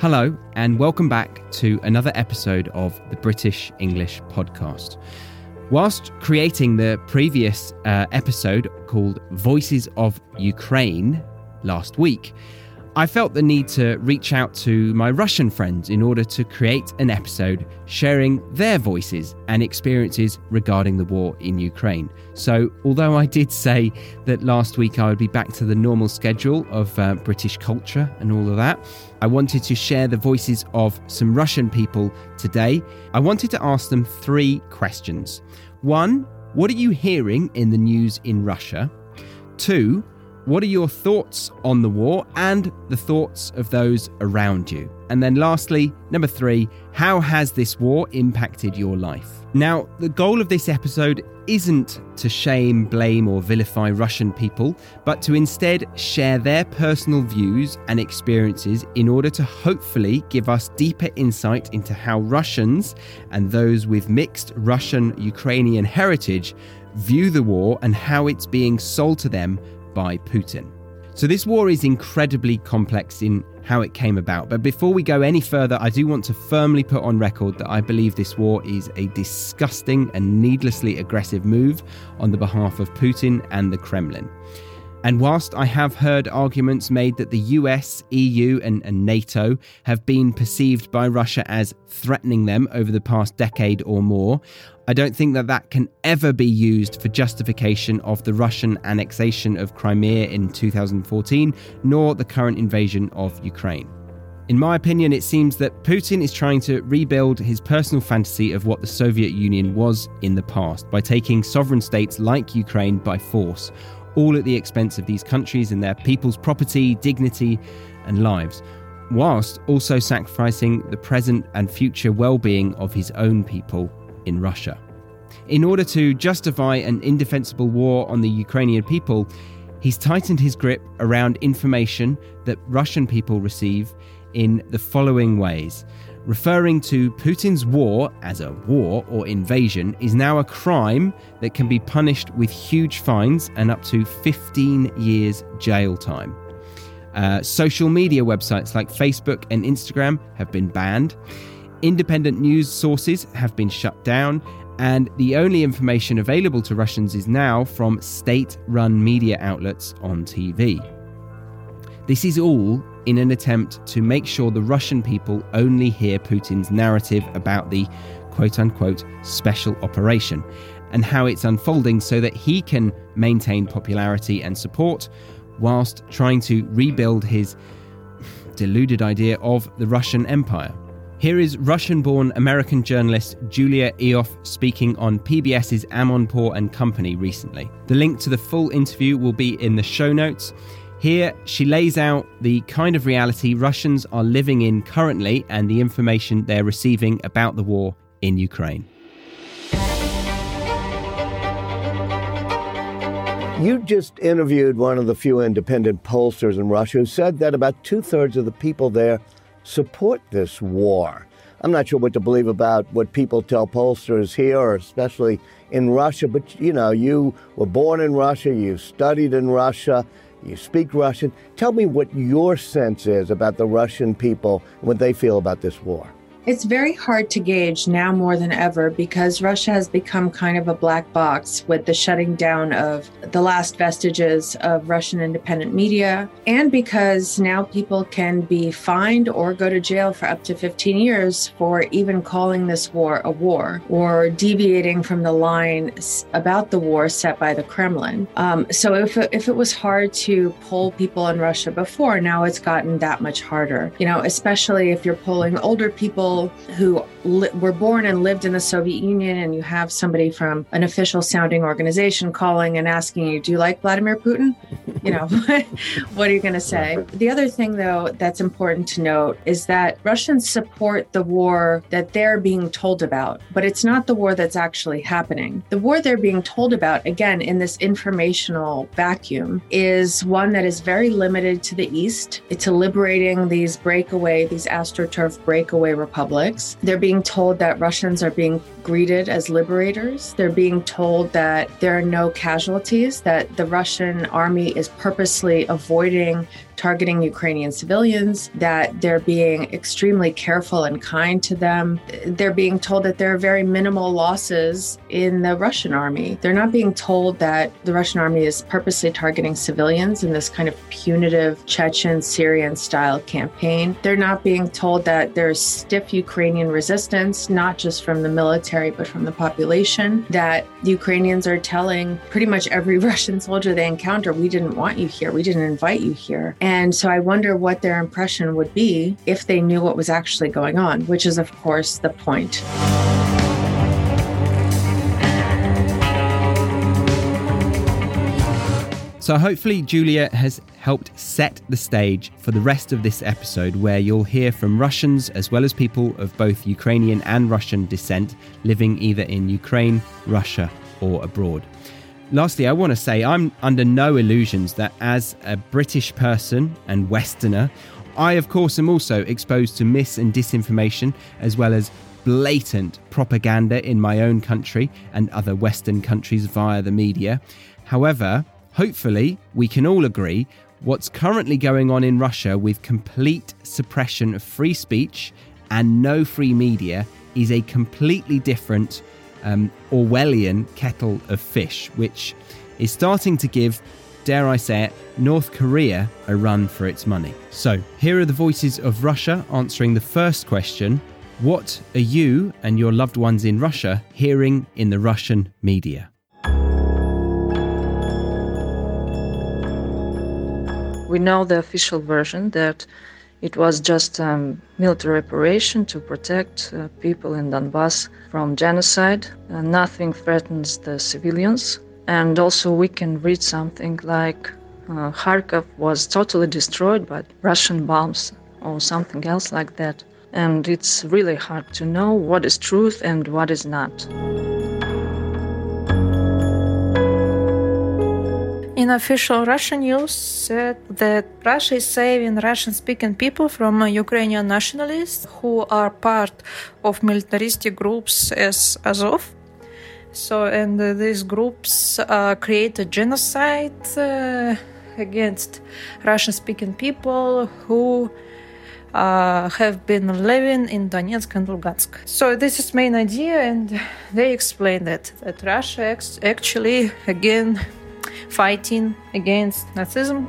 Hello, and welcome back to another episode of the British English Podcast. Whilst creating the previous episode called Voices of Ukraine last week, I felt the need to reach out to my Russian friends in order to create an episode sharing their voices and experiences regarding the war in Ukraine. So, although I did say that last week I would be back to the normal schedule of British culture and all of that, I wanted to share the voices of some Russian people today. I wanted to ask them 3 questions. 1, what are you hearing in the news in Russia? 2, what are your thoughts on the war and the thoughts of those around you? And then lastly, number 3, how has this war impacted your life? Now, the goal of this episode isn't to shame, blame or vilify Russian people, but to instead share their personal views and experiences in order to hopefully give us deeper insight into how Russians and those with mixed Russian-Ukrainian heritage view the war and how it's being sold to them by Putin. So this war is incredibly complex in how it came about. But before we go any further, I do want to firmly put on record that I believe this war is a disgusting and needlessly aggressive move on the behalf of Putin and the Kremlin. And whilst I have heard arguments made that the US, EU and NATO have been perceived by Russia as threatening them over the past decade or more, I don't think that can ever be used for justification of the Russian annexation of Crimea in 2014, nor the current invasion of Ukraine. In my opinion, it seems that Putin is trying to rebuild his personal fantasy of what the Soviet Union was in the past by taking sovereign states like Ukraine by force, all at the expense of these countries and their people's property, dignity and lives, whilst also sacrificing the present and future well-being of his own people in Russia. In order to justify an indefensible war on the Ukrainian people, he's tightened his grip around information that Russian people receive in the following ways. Referring to Putin's war as a war or invasion is now a crime that can be punished with huge fines and up to 15 years jail time. Social media websites like Facebook and Instagram have been banned. Independent news sources have been shut down, and the only information available to Russians is now from state-run media outlets on TV. This is all in an attempt to make sure the Russian people only hear Putin's narrative about the quote-unquote special operation and how it's unfolding so that he can maintain popularity and support whilst trying to rebuild his deluded idea of the Russian Empire. Here is Russian-born American journalist Julia Ioffe speaking on PBS's Amonpour and Company recently. The link to the full interview will be in the show notes. Here, she lays out the kind of reality Russians are living in currently and the information they're receiving about the war in Ukraine. You just interviewed one of the few independent pollsters in Russia who said that about 2/3 of the people there support this war. I'm not sure what to believe about what people tell pollsters here, or especially in Russia, but you were born in Russia, you studied in Russia, you speak Russian. Tell me what your sense is about the Russian people and what they feel about this war. It's very hard to gauge now more than ever because Russia has become kind of a black box with the shutting down of the last vestiges of Russian independent media, and because now people can be fined or go to jail for up to 15 years for even calling this war a war or deviating from the line about the war set by the Kremlin. So if it was hard to poll people in Russia before, now it's gotten that much harder, especially if you're polling older people who were born and lived in the Soviet Union, and you have somebody from an official sounding organization calling and asking you, do you like Vladimir Putin? What are you going to say? The other thing, though, that's important to note is that Russians support the war that they're being told about, but it's not the war that's actually happening. The war they're being told about, again, in this informational vacuum, is one that is very limited to the East. It's liberating these AstroTurf breakaway republics. They're being told that Russians are being greeted as liberators. They're being told that there are no casualties, that the Russian army is purposely avoiding targeting Ukrainian civilians, that they're being extremely careful and kind to them. They're being told that there are very minimal losses in the Russian army. They're not being told that the Russian army is purposely targeting civilians in this kind of punitive Chechen, Syrian-style campaign. They're not being told that there's stiff Ukrainian resistance, not just from the military, but from the population, that Ukrainians are telling pretty much every Russian soldier they encounter, we didn't want you here, we didn't invite you here. And so I wonder what their impression would be if they knew what was actually going on, which is, of course, the point. So hopefully Julia has helped set the stage for the rest of this episode, where you'll hear from Russians as well as people of both Ukrainian and Russian descent living either in Ukraine, Russia or abroad. Lastly, I want to say I'm under no illusions that as a British person and Westerner, I of course am also exposed to mis and disinformation as well as blatant propaganda in my own country and other Western countries via the media. However, hopefully, we can all agree what's currently going on in Russia with complete suppression of free speech and no free media is a completely different Orwellian kettle of fish, which is starting to give, dare I say it, North Korea a run for its money. So, here are the voices of Russia answering the first question: what are you and your loved ones in Russia hearing in the Russian media? We know the official version that it was just a military operation to protect people in Donbass from genocide. Nothing threatens the civilians. And also we can read something like Kharkov was totally destroyed by Russian bombs or something else like that. And it's really hard to know what is truth and what is not. In official Russian news said that Russia is saving Russian-speaking people from Ukrainian nationalists who are part of militaristic groups as Azov. And these groups created genocide against Russian-speaking people who have been living in Donetsk and Lugansk. So this is main idea, and they explain that Russia actually again fighting against Nazism.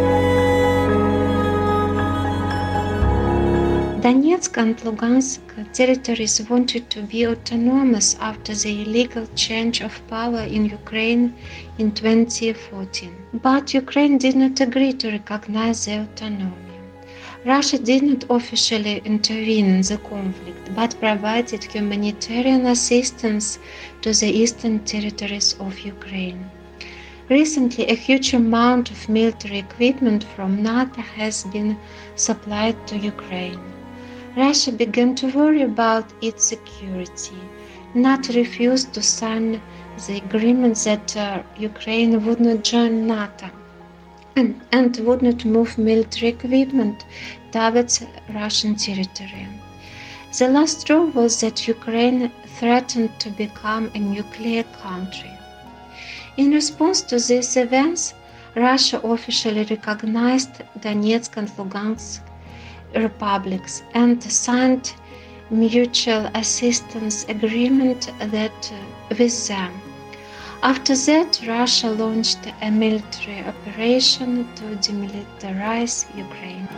Donetsk and Lugansk territories wanted to be autonomous after the illegal change of power in Ukraine in 2014. But Ukraine did not agree to recognize the autonomy. Russia did not officially intervene in the conflict, but provided humanitarian assistance to the eastern territories of Ukraine. Recently, a huge amount of military equipment from NATO has been supplied to Ukraine. Russia began to worry about its security. NATO refused to sign the agreement that Ukraine would not join NATO and would not move military equipment towards Russian territory. The last straw was that Ukraine threatened to become a nuclear country. In response to these events, Russia officially recognized Donetsk and Lugansk republics and signed mutual assistance agreement with them. After that, Russia launched a military operation to demilitarize Ukraine.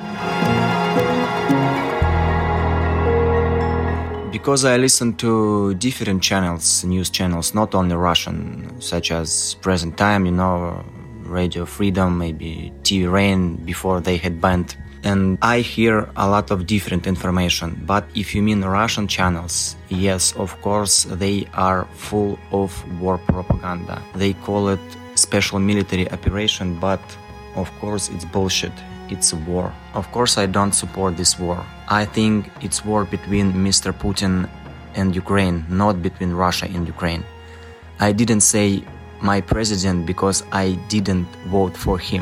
Because I listen to different channels, news channels, not only Russian, such as Present Time, Radio Freedom, maybe TV Rain, before they had banned. And I hear a lot of different information. But if you mean Russian channels, yes, of course, they are full of war propaganda. They call it special military operation, but of course it's bullshit. It's a war. Of course, I don't support this war. I think it's war between Mr. Putin and Ukraine, not between Russia and Ukraine. I didn't say my president because I didn't vote for him.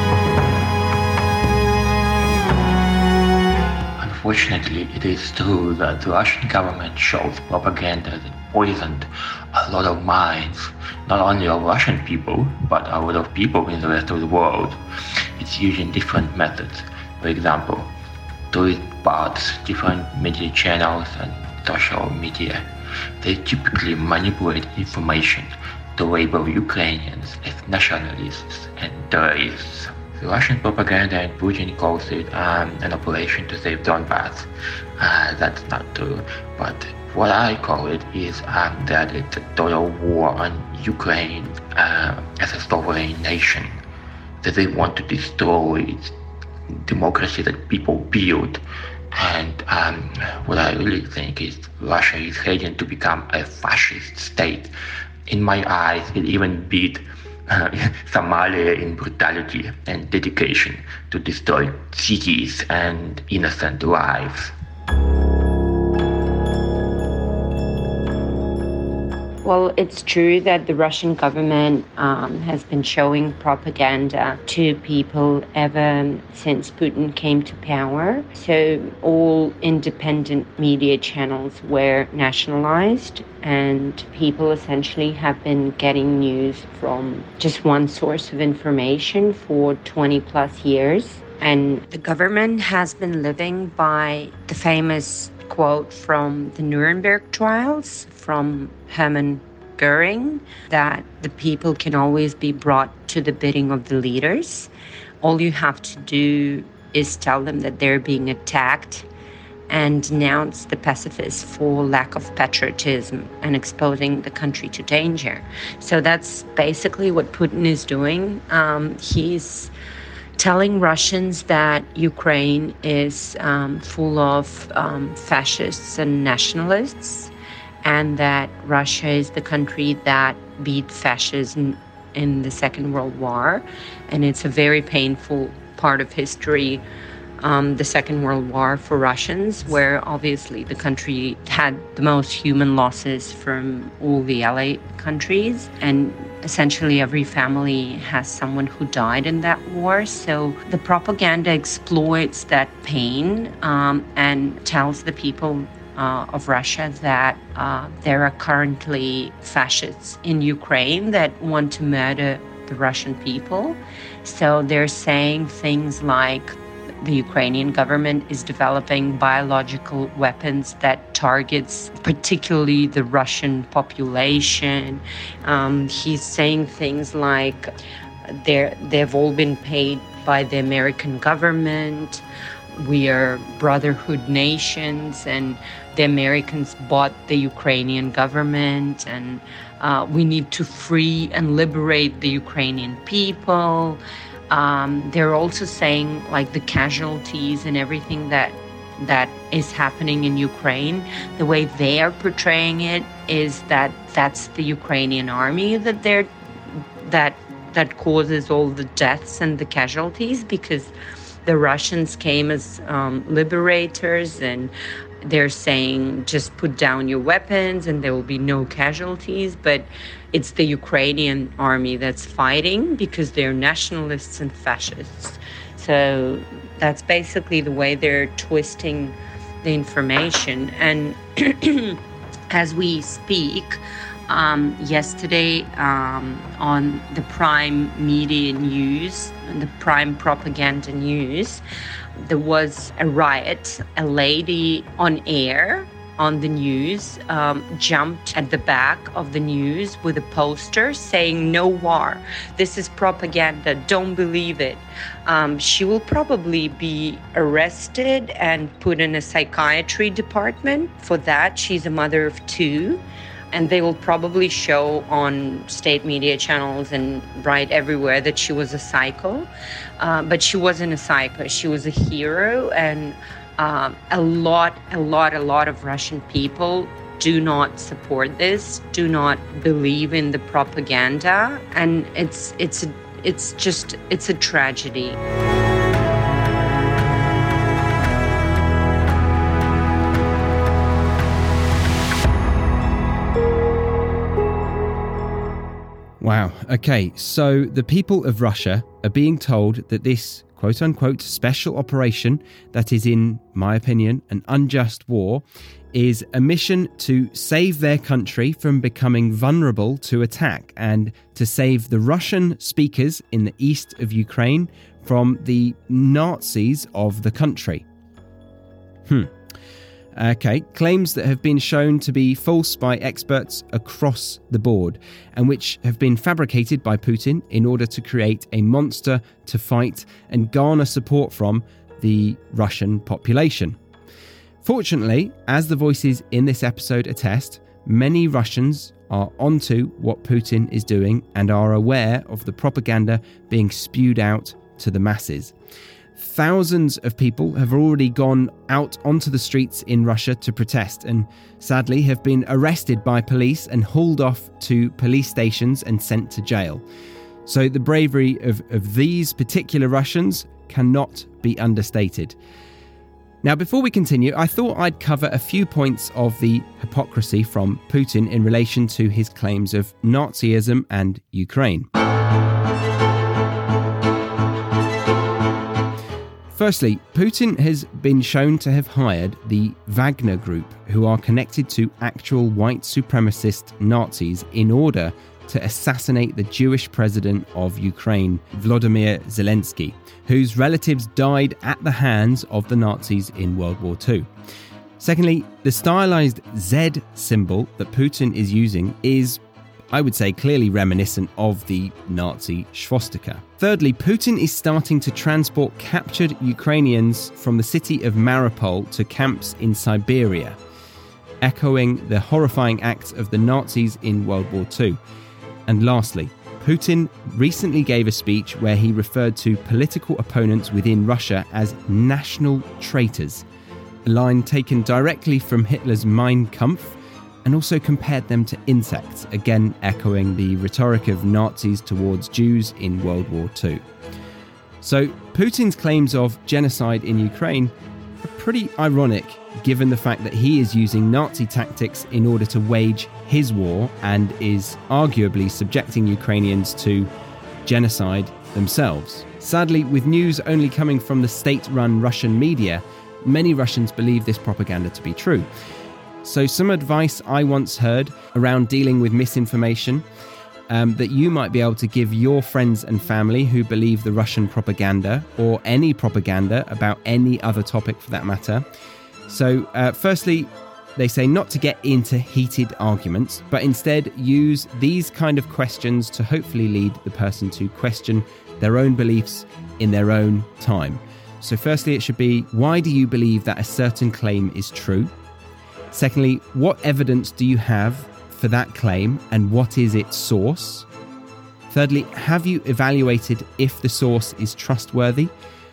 Unfortunately, it is true that the Russian government shows propaganda that poisoned a lot of minds, not only of Russian people, but a lot of people in the rest of the world. It is using different methods. For example, tourist bots, different media channels and social media. They typically manipulate information to label Ukrainians as nationalists and terrorists. The Russian propaganda and Putin calls it an operation to save Donbass. That's not true, but what I call it is that it's a total war on Ukraine as a sovereign nation, that they want to destroy its democracy that people build. And what I really think is Russia is heading to become a fascist state. In my eyes, it even beat Somalia in brutality and dedication to destroy cities and innocent lives. Well, it's true that the Russian government has been showing propaganda to people ever since Putin came to power. So all independent media channels were nationalized, and people essentially have been getting news from just one source of information for 20 plus years. And the government has been living by the famous quote from the Nuremberg trials from Hermann Goering, that the people can always be brought to the bidding of the leaders. All you have to do is tell them that they're being attacked and denounce the pacifists for lack of patriotism and exposing the country to danger. So that's basically what Putin is doing. He's telling Russians that Ukraine is full of fascists and nationalists, and that Russia is the country that beat fascism in the Second World War. And it's a very painful part of history, the Second World War for Russians, where obviously the country had the most human losses from all the Allied countries, and essentially every family has someone who died in that war. So the propaganda exploits that pain and tells the people of Russia that there are currently fascists in Ukraine that want to murder the Russian people. So they're saying things like the Ukrainian government is developing biological weapons that targets particularly the Russian population. He's saying things like they've all been paid by the American government. We are brotherhood nations, and the Americans bought the Ukrainian government, and we need to free and liberate the Ukrainian people. They're also saying like the casualties and everything that is happening in Ukraine, the way they are portraying it is that that's the Ukrainian army that causes all the deaths and the casualties, because the Russians came as liberators, and they're saying just put down your weapons and there will be no casualties. But it's the Ukrainian army that's fighting because they're nationalists and fascists. So that's basically the way they're twisting the information. And as we speak, yesterday on the Prime Media News, the Prime Propaganda News, there was a riot. A lady on air on the news jumped at the back of the news with a poster saying "No war. This is propaganda. Don't believe it." She will probably be arrested and put in a psychiatry department for that. She's a mother of two. And they will probably show on state media channels and write everywhere that she was a psycho. But she wasn't a psycho. She was a hero. And a lot of Russian people do not support this, do not believe in the propaganda. And it's a tragedy. Wow. Okay, so the people of Russia are being told that this quote-unquote special operation that is, in my opinion, an unjust war, is a mission to save their country from becoming vulnerable to attack and to save the Russian speakers in the east of Ukraine from the Nazis of the country. Okay, claims that have been shown to be false by experts across the board and which have been fabricated by Putin in order to create a monster to fight and garner support from the Russian population. Fortunately, as the voices in this episode attest, many Russians are onto what Putin is doing and are aware of the propaganda being spewed out to the masses. Thousands of people have already gone out onto the streets in Russia to protest and sadly have been arrested by police and hauled off to police stations and sent to jail. So the bravery of these particular Russians cannot be understated. Now, before we continue, I thought I'd cover a few points of the hypocrisy from Putin in relation to his claims of Nazism and Ukraine. Firstly, Putin has been shown to have hired the Wagner Group, who are connected to actual white supremacist Nazis, in order to assassinate the Jewish president of Ukraine, Volodymyr Zelensky, whose relatives died at the hands of the Nazis in World War II. Secondly, the stylized Z symbol that Putin is using is, I would say, clearly reminiscent of the Nazi swastika. Thirdly, Putin is starting to transport captured Ukrainians from the city of Mariupol to camps in Siberia, echoing the horrifying acts of the Nazis in World War II. And lastly, Putin recently gave a speech where he referred to political opponents within Russia as national traitors, a line taken directly from Hitler's Mein Kampf, and also compared them to insects, again echoing the rhetoric of Nazis towards Jews in World War II. So Putin's claims of genocide in Ukraine are pretty ironic, given the fact that he is using Nazi tactics in order to wage his war and is arguably subjecting Ukrainians to genocide themselves. Sadly, with news only coming from the state-run Russian media, many Russians believe this propaganda to be true. So some advice I once heard around dealing with misinformation that you might be able to give your friends and family who believe the Russian propaganda or any propaganda about any other topic for that matter. So firstly, they say not to get into heated arguments, but instead use these kind of questions to hopefully lead the person to question their own beliefs in their own time. So firstly, it should be, why do you believe that a certain claim is true? Secondly, what evidence do you have for that claim and what is its source? Thirdly, have you evaluated if the source is trustworthy?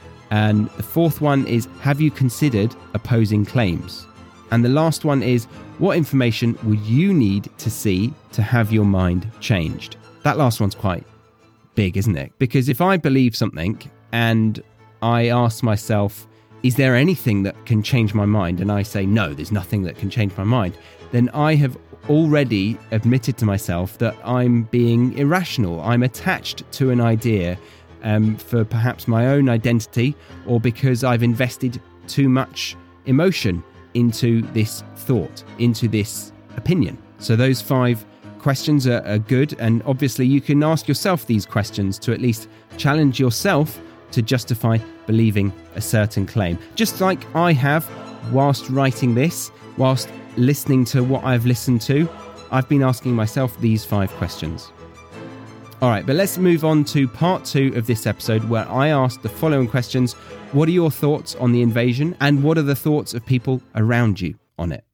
And the fourth one is, have you considered opposing claims? And the last one is, what information would you need to see to have your mind changed? That last one's quite big, isn't it? Because if I believe something and I ask myself, is there anything that can change my mind? And I say, no, there's nothing that can change my mind. Then I have already admitted to myself that I'm being irrational. I'm attached to an idea for perhaps my own identity, or because I've invested too much emotion into this thought, into this opinion. So those 5 questions are good. And obviously you can ask yourself these questions to at least challenge yourself to justify believing a certain claim. Just like I have whilst writing this, whilst listening to what I've listened to, I've been asking myself these 5 questions. All right, but let's move on to part 2 of this episode, where I asked the following questions. What are your thoughts on the invasion? And what are the thoughts of people around you on it?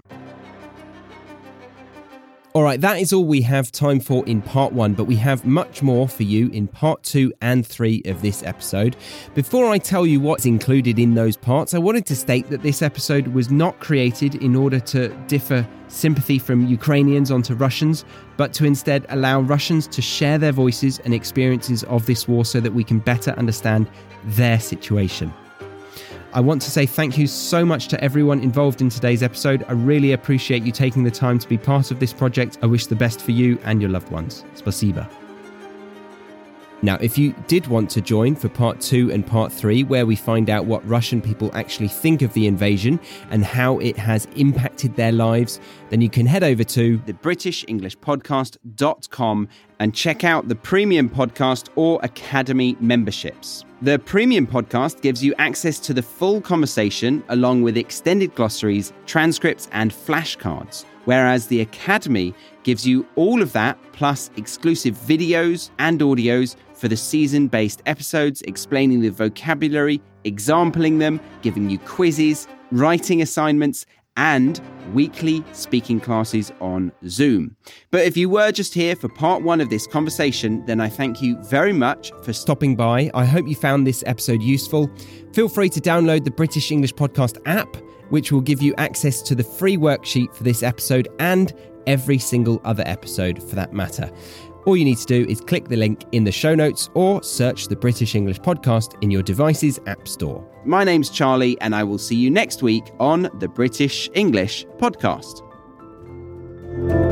All right, that is all we have time for in part 1, but we have much more for you in part 2 and 3 of this episode. Before I tell you what's included in those parts, I wanted to state that this episode was not created in order to differ sympathy from Ukrainians onto Russians, but to instead allow Russians to share their voices and experiences of this war so that we can better understand their situation. I want to say thank you so much to everyone involved in today's episode. I really appreciate you taking the time to be part of this project. I wish the best for you and your loved ones. Spasiba. Now, if you did want to join for part 2 and part 3, where we find out what Russian people actually think of the invasion and how it has impacted their lives, then you can head over to thebritishenglishpodcast.com and check out the Premium Podcast or Academy memberships. The Premium Podcast gives you access to the full conversation along with extended glossaries, transcripts, and flashcards, whereas the Academy gives you all of that plus exclusive videos and audios for the season-based episodes, explaining the vocabulary, exampling them, giving you quizzes, writing assignments, and weekly speaking classes on Zoom. But if you were just here for part one of this conversation, then I thank you very much for stopping by. I hope you found this episode useful. Feel free to download the British English Podcast app, which will give you access to the free worksheet for this episode and every single other episode for that matter. All you need to do is click the link in the show notes or search the British English Podcast in your device's app store. My name's Charlie, and I will see you next week on the British English Podcast.